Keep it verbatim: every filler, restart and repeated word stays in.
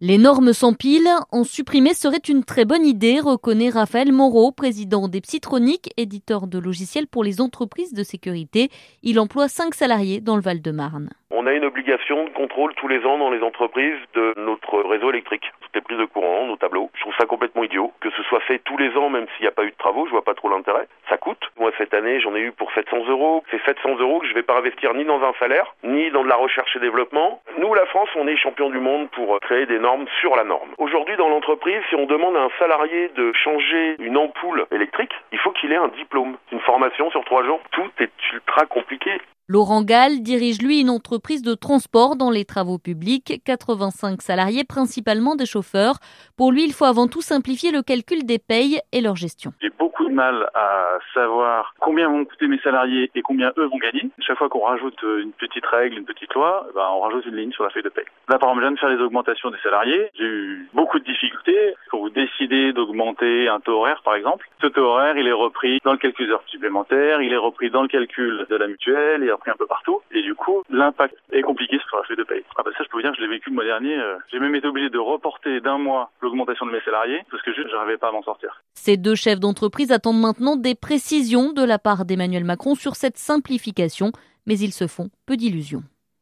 Les normes s'empilent, en supprimer serait une très bonne idée, reconnaît Raphaël Moreau, président d'Epsitronic, éditeur de logiciels pour les entreprises de sécurité. Il emploie cinq salariés dans le Val-de-Marne. On a une obligation de contrôle tous les ans dans les entreprises de notre réseau électrique. Toutes les prises de courant, nos tableaux. Je trouve ça complètement idiot. Que ce soit fait tous les ans, même s'il n'y a pas eu de travaux, je vois pas trop l'intérêt. Ça coûte. Moi, cette année, j'en ai eu pour sept cents euros. C'est sept cents euros que je vais pas investir ni dans un salaire, ni dans de la recherche et développement. Nous, la France, on est champion du monde pour créer des normes sur la norme. Aujourd'hui, dans l'entreprise, si on demande à un salarié de changer une ampoule électrique, il faut qu'il ait un diplôme. Une formation sur trois jours. Tout est ultra compliqué. Laurent Gall dirige lui une entreprise de transport dans les travaux publics, quatre-vingt-cinq salariés, principalement des chauffeurs. Pour lui, il faut avant tout simplifier le calcul des payes et leur gestion. J'ai beaucoup de mal à savoir combien vont coûter mes salariés et combien eux vont gagner. Chaque fois qu'on rajoute une petite règle, une petite loi, ben on rajoute une ligne sur la feuille de paye. Là, par exemple, je viens de faire les augmentations des salariés. J'ai eu beaucoup de difficultés. Quand vous décidez d'augmenter un taux horaire, par exemple, ce taux horaire, il est repris dans le calcul d'heures supplémentaires, il est repris dans le calcul de la mutuelle et repris un peu partout. Et du coup, l'impact est compliqué sur la feuille de paye. Ah bah ça, je peux vous dire que je l'ai vécu le mois dernier. J'ai même été obligé de reporter d'un mois l'augmentation de mes salariés parce que juste, j'arrivais pas à m'en sortir. Ces deux chefs d'entreprise attendent maintenant des précisions de la part d'Emmanuel Macron sur cette simplification, mais ils se font peu d'illusions.